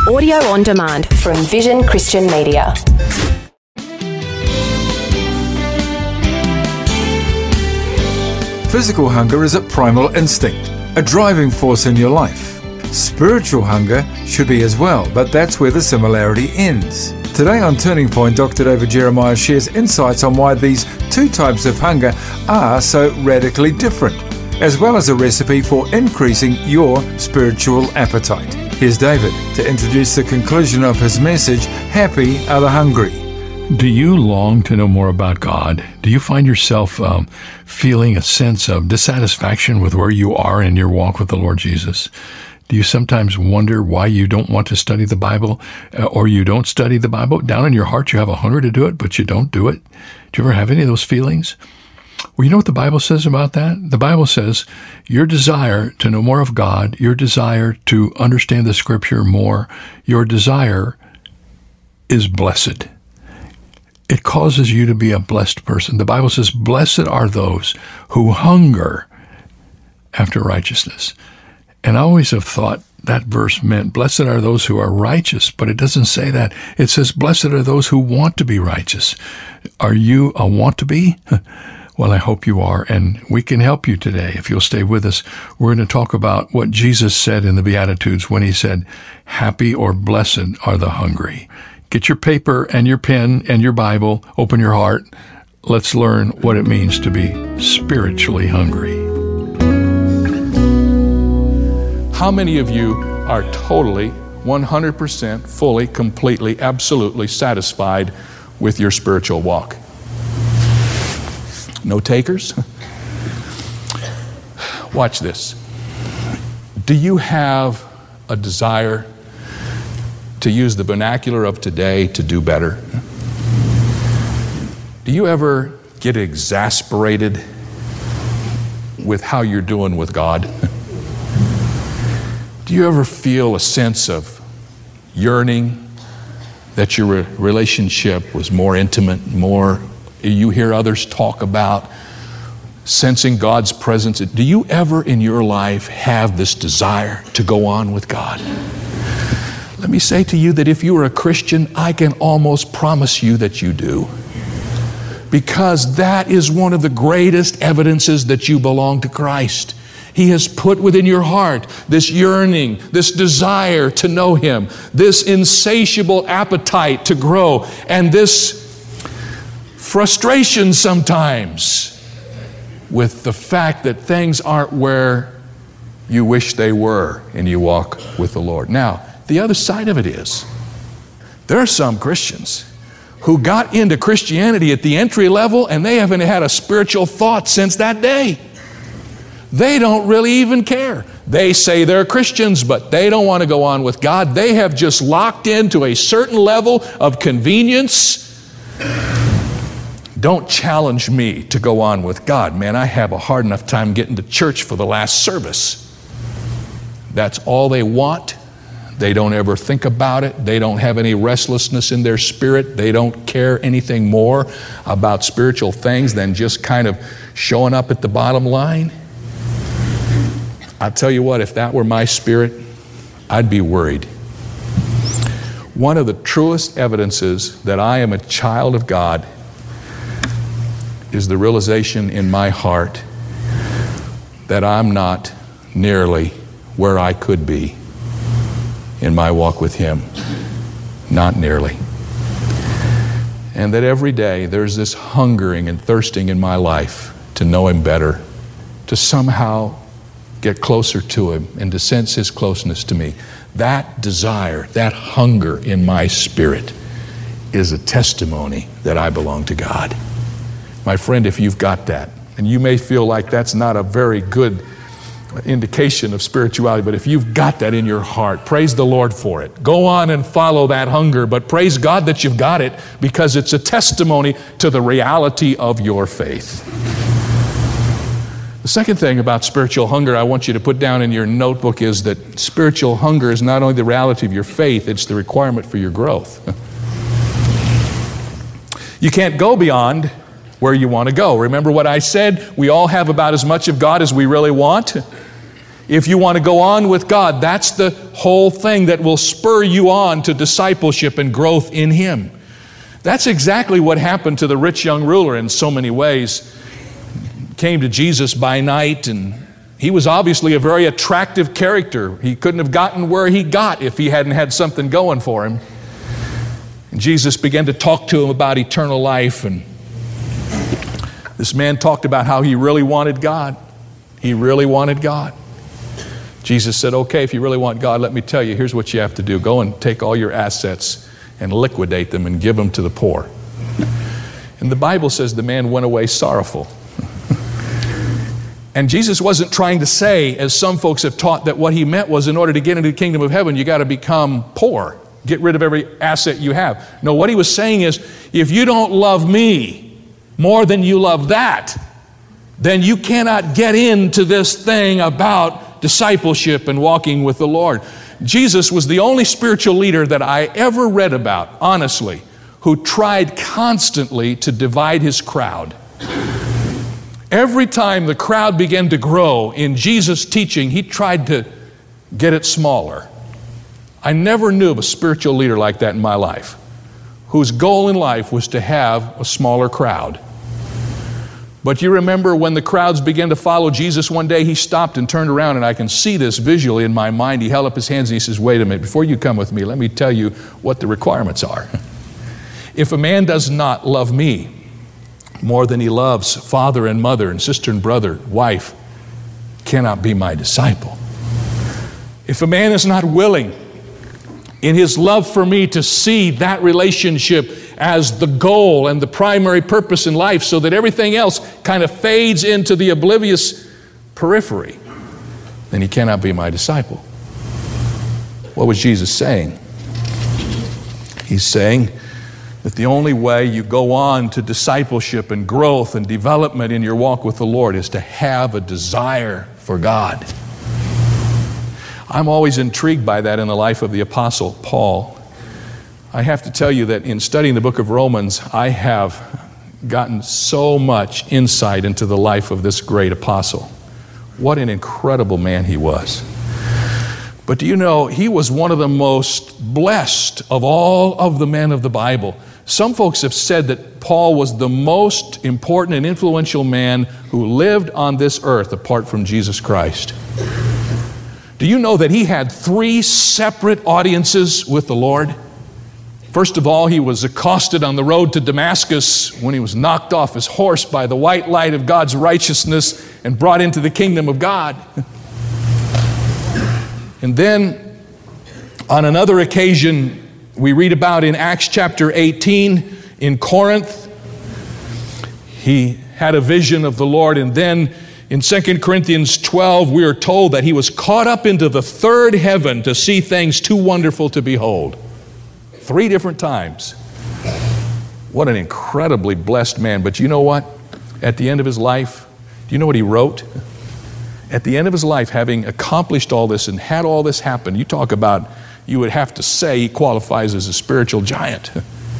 Audio on demand from Vision Christian Media. Physical hunger is a primal instinct, a driving force in your life. Spiritual hunger should be as well, but that's where the similarity ends. Today on Turning Point, Dr. David Jeremiah shares insights on why these two types of hunger are so radically different, as well as a recipe for increasing your spiritual appetite. Here's David to introduce the conclusion of his message, Happy Are the Hungry. Do you long to know more about God? Do you find yourself feeling a sense of dissatisfaction with where you are in your walk with the Lord Jesus? Do you sometimes wonder why you don't want to study the Bible or you don't study the Bible? Down in your heart, you have a hunger to do it, but you don't do it. Do you ever have any of those feelings? Well, you know what the Bible says about that? The Bible says your desire to know more of God, your desire to understand the Scripture more, your desire is blessed. It causes you to be a blessed person. The Bible says, blessed are those who hunger after righteousness. And I always have thought that verse meant blessed are those who are righteous, but it doesn't say that. It says blessed are those who want to be righteous. Are you a want to be? Well, I hope you are, and we can help you today if you'll stay with us. We're going to talk about what Jesus said in the Beatitudes when he said, happy or blessed are the hungry. Get your paper and your pen and your Bible, open your heart. Let's learn what it means to be spiritually hungry. How many of you are totally, 100%, fully, completely, absolutely satisfied with your spiritual walk? No takers? Watch this. Do you have a desire to use the vernacular of today to do better? Do you ever get exasperated with how you're doing with God? Do you ever feel a sense of yearning that your relationship was more intimate, more, you hear others talk about sensing God's presence? Do you ever in your life have this desire to go on with God? Let me say to you that if you are a Christian, I can almost promise you that you do. Because that is one of the greatest evidences that you belong to Christ. He has put within your heart this yearning, this desire to know Him, this insatiable appetite to grow, and this frustration sometimes with the fact that things aren't where you wish they were and you walk with the Lord. Now, the other side of it is, there are some Christians who got into Christianity at the entry level and they haven't had a spiritual thought since that day. They don't really even care. They say they're Christians, but they don't want to go on with God. They have just locked into a certain level of convenience. Don't challenge me to go on with God. Man, I have a hard enough time getting to church for the last service. That's all they want. They don't ever think about it. They don't have any restlessness in their spirit. They don't care anything more about spiritual things than just kind of showing up at the bottom line. I'll tell you what, if that were my spirit, I'd be worried. One of the truest evidences that I am a child of God is the realization in my heart that I'm not nearly where I could be in my walk with Him. Not nearly. And that every day there's this hungering and thirsting in my life to know Him better, to somehow get closer to Him and to sense His closeness to me. That desire, that hunger in my spirit is a testimony that I belong to God. My friend, if you've got that, and you may feel like that's not a very good indication of spirituality, but if you've got that in your heart, praise the Lord for it. Go on and follow that hunger, but praise God that you've got it, because it's a testimony to the reality of your faith. The second thing about spiritual hunger I want you to put down in your notebook is that spiritual hunger is not only the reality of your faith, it's the requirement for your growth. You can't go beyond where you want to go. Remember what I said? We all have about as much of God as we really want. If you want to go on with God, that's the whole thing that will spur you on to discipleship and growth in Him. That's exactly what happened to the rich young ruler in so many ways. Came to Jesus by night, and he was obviously a very attractive character. He couldn't have gotten where he got if he hadn't had something going for him. And Jesus began to talk to him about eternal life, and this man talked about how he really wanted God. He really wanted God. Jesus said, okay, if you really want God, let me tell you, here's what you have to do. Go and take all your assets and liquidate them and give them to the poor. And the Bible says the man went away sorrowful. And Jesus wasn't trying to say, as some folks have taught, that what he meant was in order to get into the kingdom of heaven, you got to become poor. Get rid of every asset you have. No, what he was saying is, if you don't love me more than you love that, then you cannot get into this thing about discipleship and walking with the Lord. Jesus was the only spiritual leader that I ever read about, honestly, who tried constantly to divide his crowd. Every time the crowd began to grow in Jesus' teaching, he tried to get it smaller. I never knew of a spiritual leader like that in my life, whose goal in life was to have a smaller crowd. But you remember when the crowds began to follow Jesus one day, he stopped and turned around, and I can see this visually in my mind. He held up his hands and he says, wait a minute, before you come with me, let me tell you what the requirements are. If a man does not love me more than he loves father and mother and sister and brother, wife, cannot be my disciple. If a man is not willing in his love for me to see that relationship as the goal and the primary purpose in life so that everything else kind of fades into the oblivious periphery, then he cannot be my disciple. What was Jesus saying? He's saying that the only way you go on to discipleship and growth and development in your walk with the Lord is to have a desire for God. I'm always intrigued by that in the life of the Apostle Paul. I have to tell you that in studying the book of Romans, I have gotten so much insight into the life of this great apostle. What an incredible man he was. But do you know, he was one of the most blessed of all of the men of the Bible. Some folks have said that Paul was the most important and influential man who lived on this earth apart from Jesus Christ. Do you know that he had 3 separate audiences with the Lord? First of all, he was accosted on the road to Damascus when he was knocked off his horse by the white light of God's righteousness and brought into the kingdom of God. And then, on another occasion, we read about in Acts chapter 18 in Corinth, he had a vision of the Lord. And then in 2 Corinthians 12, we are told that he was caught up into the 3rd heaven to see things too wonderful to behold. 3 different times. What an incredibly blessed man. But you know what? At the end of his life, do you know what he wrote? At the end of his life, having accomplished all this and had all this happen, you talk about, you would have to say he qualifies as a spiritual giant.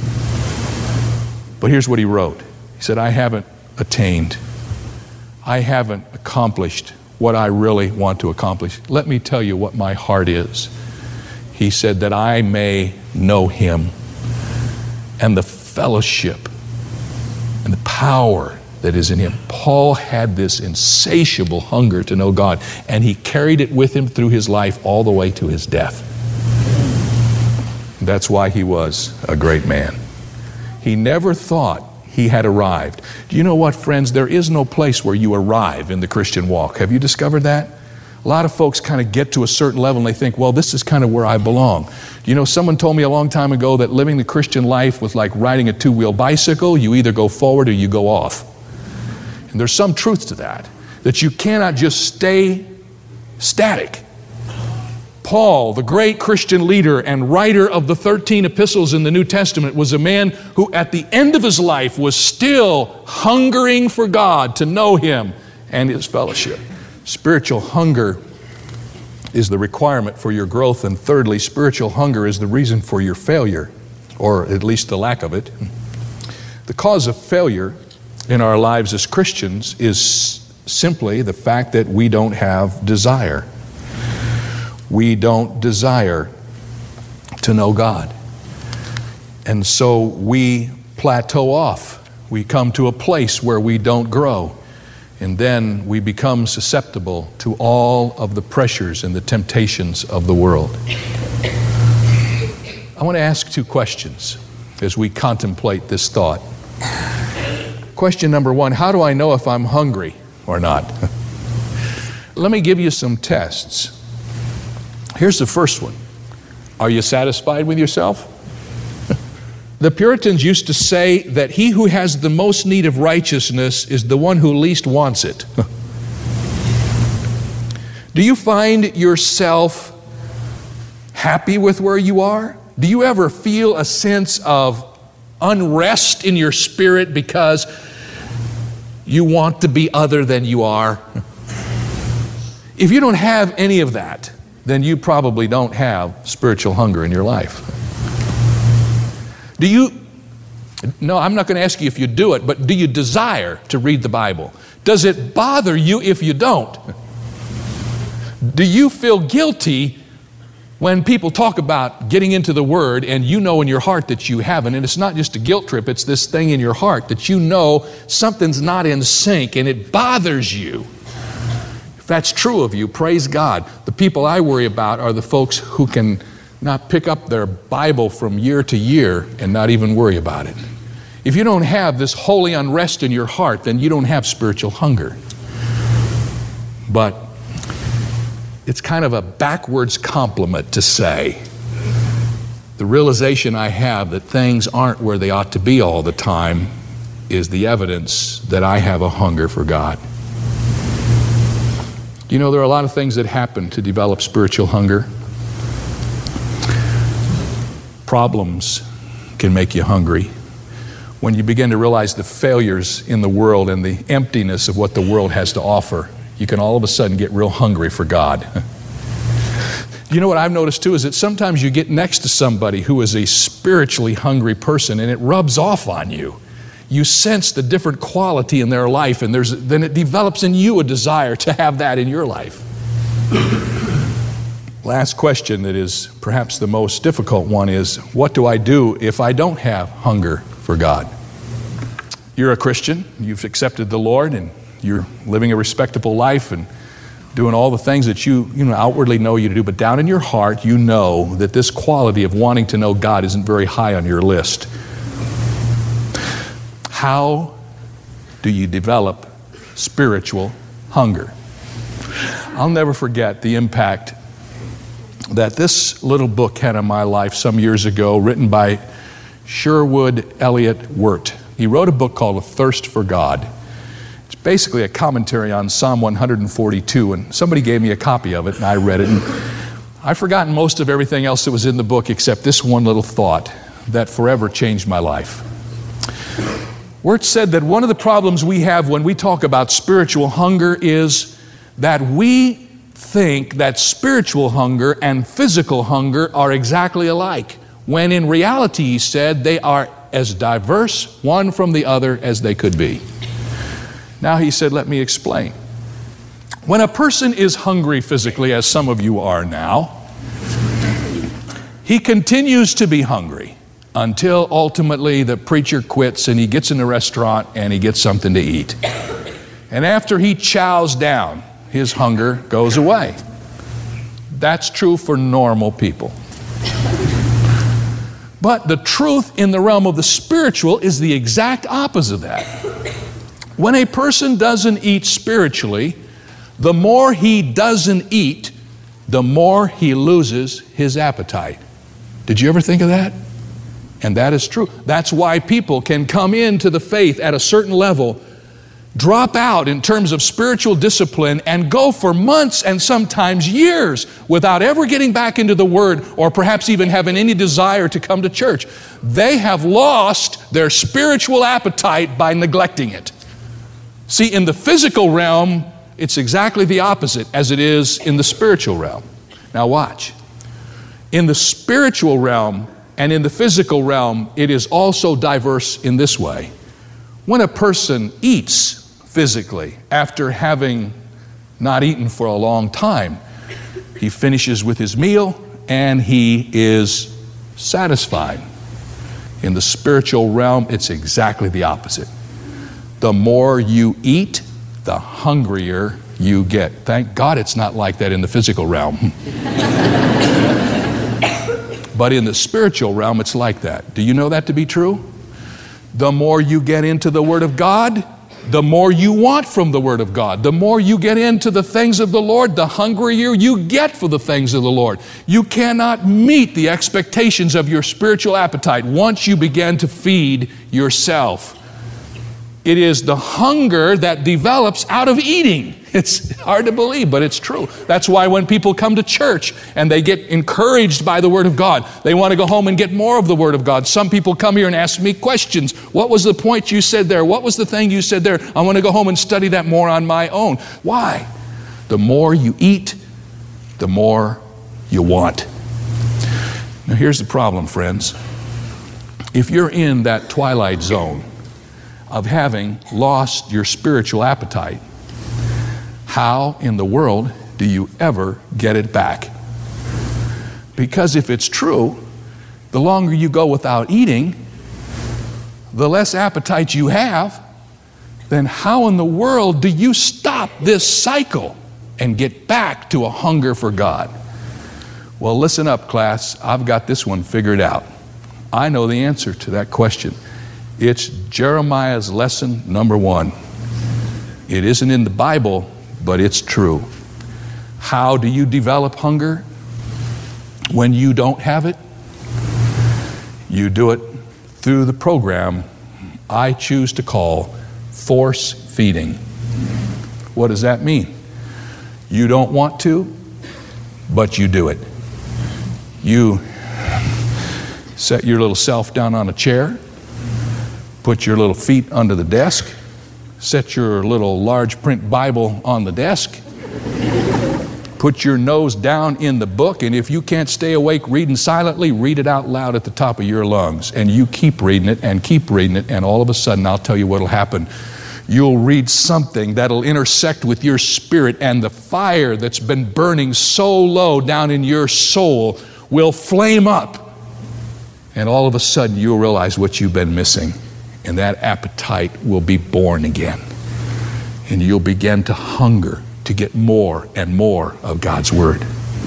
But here's what he wrote. He said, I haven't attained. I haven't accomplished what I really want to accomplish. Let me tell you what my heart is. He said that I may know him and the fellowship and the power that is in him. Paul had this insatiable hunger to know God, and he carried it with him through his life all the way to his death. That's why he was a great man. He never thought he had arrived. Do you know what, friends? There is no place where you arrive in the Christian walk. Have you discovered that? A lot of folks kind of get to a certain level and they think, well, this is kind of where I belong. You know, someone told me a long time ago that living the Christian life was like riding a 2-wheel bicycle. You either go forward or you go off. And there's some truth to that you cannot just stay static. Paul, the great Christian leader and writer of the 13 epistles in the New Testament, was a man who at the end of his life was still hungering for God, to know him and his fellowship. Spiritual hunger is the requirement for your growth, and thirdly, spiritual hunger is the reason for your failure, or at least the lack of it. The cause of failure in our lives as Christians is simply the fact that we don't have desire we don't desire to know God. And so we plateau off. We come to a place where we don't grow. And then we become susceptible to all of the pressures and the temptations of the world. I want to ask two questions as we contemplate this thought. Question number one, how do I know if I'm hungry or not? Let me give you some tests. Here's the first one. Are you satisfied with yourself? The Puritans used to say that he who has the most need of righteousness is the one who least wants it. Do you find yourself happy with where you are? Do you ever feel a sense of unrest in your spirit because you want to be other than you are? If you don't have any of that, then you probably don't have spiritual hunger in your life. No, I'm not going to ask you if you do it, but do you desire to read the Bible? Does it bother you if you don't? Do you feel guilty when people talk about getting into the Word and you know in your heart that you haven't? And it's not just a guilt trip, it's this thing in your heart that you know something's not in sync and it bothers you. If that's true of you, praise God. The people I worry about are the folks who can not pick up their Bible from year to year and not even worry about it. If you don't have this holy unrest in your heart, then you don't have spiritual hunger. But it's kind of a backwards compliment to say the realization I have that things aren't where they ought to be all the time is the evidence that I have a hunger for God. You know, there are a lot of things that happen to develop spiritual hunger. Problems can make you hungry. When you begin to realize the failures in the world and the emptiness of what the world has to offer, you can all of a sudden get real hungry for God. You know what I've noticed too is that sometimes you get next to somebody who is a spiritually hungry person and it rubs off on you. You sense the different quality in their life and then it develops in you a desire to have that in your life. Last question that is perhaps the most difficult one is, what do I do if I don't have hunger for God? You're a Christian, you've accepted the Lord, and you're living a respectable life and doing all the things that you outwardly know you to do, but down in your heart you know that this quality of wanting to know God isn't very high on your list. How do you develop spiritual hunger? I'll never forget the impact that this little book had on my life some years ago, written by Sherwood Elliott Wirt. He wrote a book called A Thirst for God. It's basically a commentary on Psalm 142, and somebody gave me a copy of it, and I read it, and I've forgotten most of everything else that was in the book except this one little thought that forever changed my life. Wirt said that one of the problems we have when we talk about spiritual hunger is that we think that spiritual hunger and physical hunger are exactly alike, when in reality, he said, they are as diverse one from the other as they could be. Now he said, let me explain. When a person is hungry physically, as some of you are now, he continues to be hungry until ultimately the preacher quits and he gets in the restaurant and he gets something to eat. And after he chows down, his hunger goes away. That's true for normal people. But the truth in the realm of the spiritual is the exact opposite of that. When a person doesn't eat spiritually, the more he doesn't eat, the more he loses his appetite. Did you ever think of that? And that is true. That's why people can come into the faith at a certain level, drop out in terms of spiritual discipline, and go for months and sometimes years without ever getting back into the Word or perhaps even having any desire to come to church. They have lost their spiritual appetite by neglecting it. See, in the physical realm, it's exactly the opposite as it is in the spiritual realm. Now watch. In the spiritual realm and in the physical realm, it is also diverse in this way. When a person eats physically after having not eaten for a long time, He finishes with his meal, and he is satisfied. In the spiritual realm, it's exactly the opposite. The more you eat, the hungrier you get. Thank God it's not like that in the physical realm. But in the spiritual realm, it's like that. Do you know that to be true? The more you get into the Word of God, the more you want from the Word of God. The more you get into the things of the Lord, the hungrier you get for the things of the Lord. You cannot meet the expectations of your spiritual appetite once you begin to feed yourself. It is the hunger that develops out of eating. It's hard to believe, but it's true. That's why when people come to church and they get encouraged by the Word of God, they want to go home and get more of the Word of God. Some people come here and ask me questions. What was the point you said there? What was the thing you said there? I want to go home and study that more on my own. Why? The more you eat, the more you want. Now here's the problem, friends. If you're in that twilight zone of having lost your spiritual appetite, how in the world do you ever get it back? Because if it's true, the longer you go without eating, the less appetite you have, then how in the world do you stop this cycle and get back to a hunger for God? Well, listen up, class. I've got this one figured out. I know the answer to that question. It's Jeremiah's lesson number 1. It isn't in the Bible, but it's true. How do you develop hunger when you don't have it? You do it through the program I choose to call force feeding. What does that mean? You don't want to, but you do it. You set your little self down on a chair, put your little feet under the desk, set your little large print Bible on the desk, put your nose down in the book, and if you can't stay awake reading silently, read it out loud at the top of your lungs. And you keep reading it, and all of a sudden, I'll tell you what'll happen. You'll read something that'll intersect with your spirit, and the fire that's been burning so low down in your soul will flame up. And all of a sudden, you'll realize what you've been missing. And that appetite will be born again. And you'll begin to hunger to get more and more of God's Word.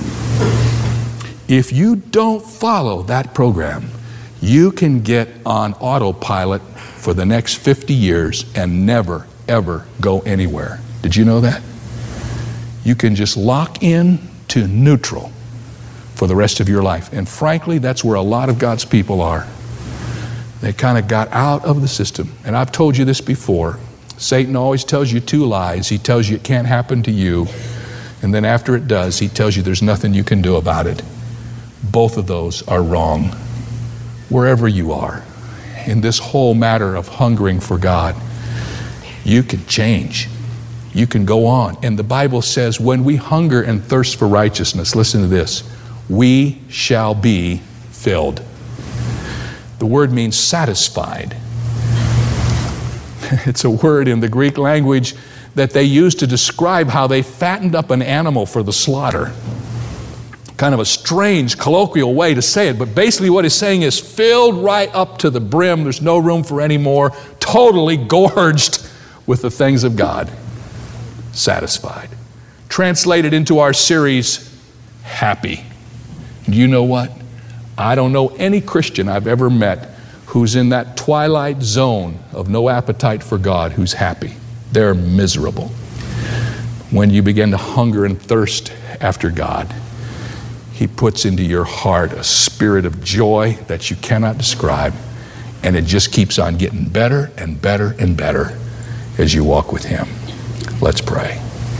If you don't follow that program, you can get on autopilot for the next 50 years and never, ever go anywhere. Did you know that? You can just lock in to neutral for the rest of your life. And frankly, that's where a lot of God's people are. They kind of got out of the system. And I've told you this before. Satan always tells you 2 lies. He tells you it can't happen to you. And then after it does, he tells you there's nothing you can do about it. Both of those are wrong. Wherever you are, in this whole matter of hungering for God, you can change. You can go on. And the Bible says when we hunger and thirst for righteousness, listen to this, we shall be filled. The word means satisfied. It's a word in the Greek language that they used to describe how they fattened up an animal for the slaughter. Kind of a strange colloquial way to say it, but basically what it's saying is filled right up to the brim. There's no room for any more. Totally gorged with the things of God. Satisfied. Translated into our series, happy. Do you know what? I don't know any Christian I've ever met who's in that twilight zone of no appetite for God who's happy. They're miserable. When you begin to hunger and thirst after God, He puts into your heart a spirit of joy that you cannot describe, and it just keeps on getting better and better and better as you walk with Him. Let's pray.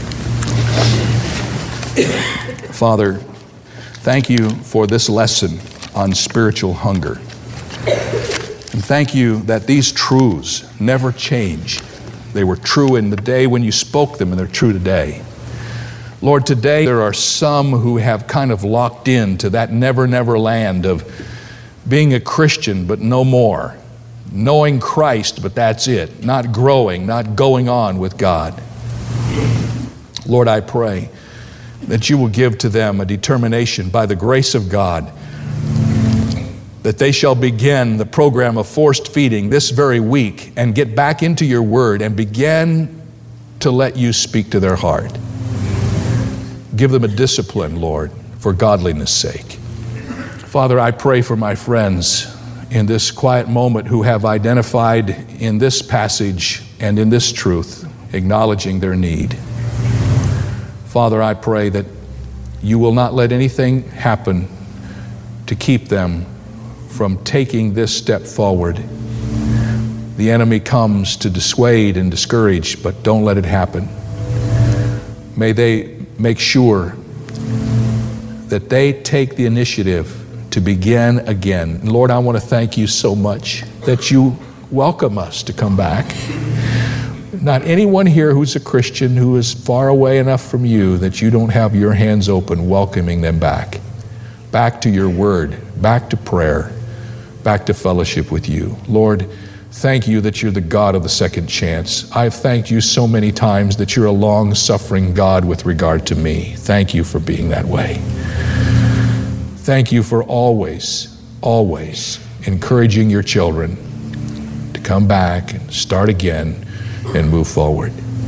Father, thank you for this lesson on spiritual hunger. And thank you that these truths never change. They were true in the day when you spoke them, and they're true today. Lord, today there are some who have kind of locked into that never, never land of being a Christian, but no more. Knowing Christ, but that's it. Not growing, not going on with God. Lord, I pray that you will give to them a determination by the grace of God that they shall begin the program of forced feeding this very week and get back into your word and begin to let you speak to their heart. Give them a discipline, Lord, for godliness' sake. Father, I pray for my friends in this quiet moment who have identified in this passage and in this truth, acknowledging their need. Father, I pray that you will not let anything happen to keep them from taking this step forward. The enemy comes to dissuade and discourage, but don't let it happen. May they make sure that they take the initiative to begin again. And Lord, I want to thank you so much that you welcome us to come back. Not anyone here who's a Christian who is far away enough from you that you don't have your hands open welcoming them back. Back to your word, back to prayer, back to fellowship with you. Lord, thank you that you're the God of the second chance. I've thanked you so many times that you're a long-suffering God with regard to me. Thank you for being that way. Thank you for always, always encouraging your children to come back and start again and move forward.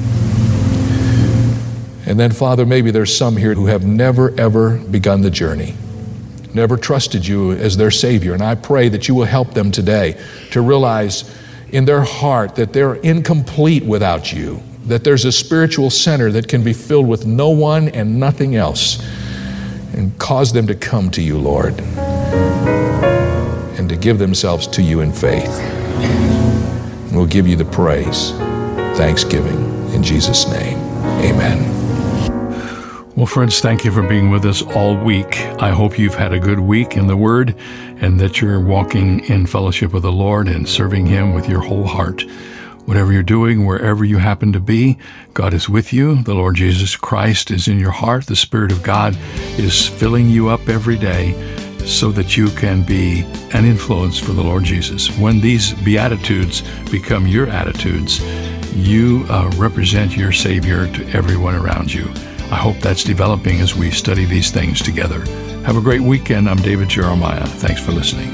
And then, Father, maybe there's some here who have never, ever begun the journey, never trusted you as their Savior. And I pray that you will help them today to realize in their heart that they're incomplete without you, that there's a spiritual center that can be filled with no one and nothing else, and cause them to come to you, Lord, and to give themselves to you in faith. And we'll give you the praise, thanksgiving, in Jesus' name. Amen. Well, friends, thank you for being with us all week. I hope you've had a good week in the Word and that you're walking in fellowship with the Lord and serving Him with your whole heart. Whatever you're doing, wherever you happen to be, God is with you. The Lord Jesus Christ is in your heart. The Spirit of God is filling you up every day so that you can be an influence for the Lord Jesus. When these Beatitudes become your attitudes, you represent your Savior to everyone around you. I hope that's developing as we study these things together. Have a great weekend. I'm David Jeremiah. Thanks for listening.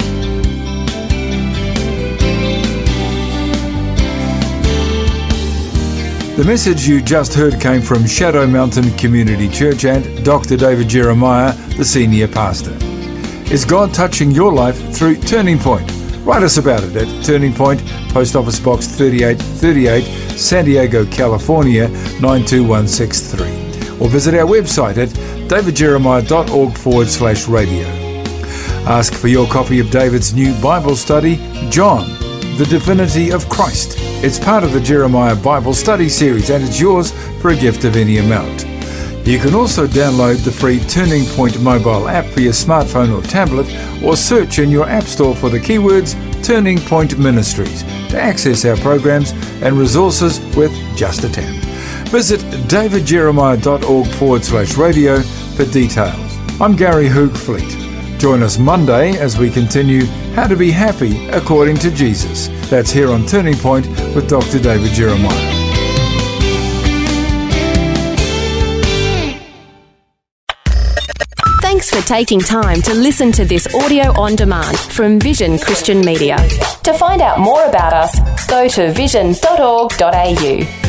The message you just heard came from Shadow Mountain Community Church and Dr. David Jeremiah, the senior pastor. Is God touching your life through Turning Point? Write us about it at Turning Point, Post Office Box 3838, San Diego, California, 92163. Or visit our website at davidjeremiah.org/radio. Ask for your copy of David's new Bible study, John, the Divinity of Christ. It's part of the Jeremiah Bible Study Series and it's yours for a gift of any amount. You can also download the free Turning Point mobile app for your smartphone or tablet or search in your app store for the keywords Turning Point Ministries to access our programs and resources with just a tap. Visit davidjeremiah.org/radio for details. I'm Gary Hoogfleet. Join us Monday as we continue How to Be Happy According to Jesus. That's here on Turning Point with Dr. David Jeremiah. Thanks for taking time to listen to this audio on demand from Vision Christian Media. To find out more about us, go to vision.org.au.